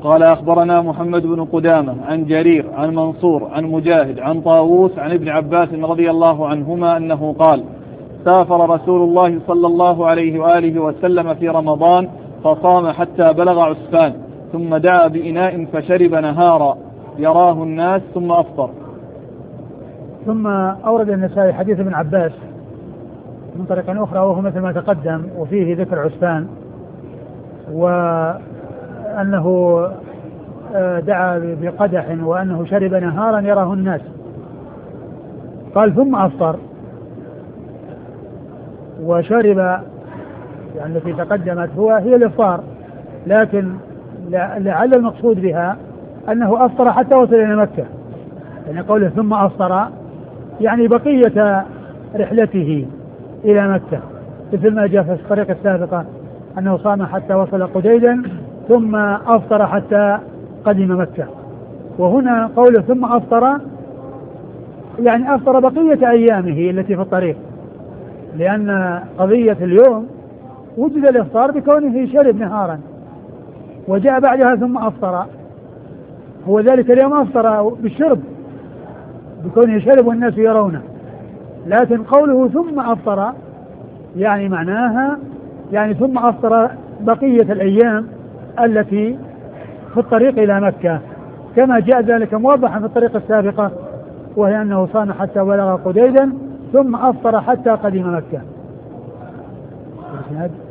قال أخبرنا محمد بن قدامة عن جرير عن منصور عن مجاهد عن طاووس عن ابن عباس رضي الله عنهما أنه قال سافر رسول الله صلى الله عليه وآله وسلم في رمضان فصام حتى بلغ عسفان ثم دعا بإناء فشرب نهارا يراه الناس ثم أفطر. ثم أورد النسائي حديث ابن عباس من طريق أخرى وهو مثل ما تقدم وفيه ذكر عسفان وأنه دعا بقدح وأنه شرب نهارا يراه الناس. قال ثم أفطر وشرب يعني التي تقدمت هي الإفطار، لكن لعل المقصود بها أنه أفطر حتى وصل إلى مكة، يعني قوله ثم أفطر يعني بقية رحلته إلى مكة، مثل ما جاء في الطريقة السابقة أنه صام حتى وصل قديدا ثم أفطر حتى قدم مكة. وهنا قوله ثم أفطر يعني أفطر بقية أيامه التي في الطريق، لأن قضية اليوم وجد الإفطار بكونه شرب نهارا وجاء بعدها ثم أفطر، هو ذلك اليوم أفطر بالشرب بكونه شرب والناس يرونه، لكن قوله ثم أفطر يعني معناها يعني ثم أفطر بقية الأيام التي في الطريق إلى مكة، كما جاء ذلك موضحا في الطريقة السابقة وهي أنه صام حتى بلغ قديدا ثم أفطر حتى قدم مكة.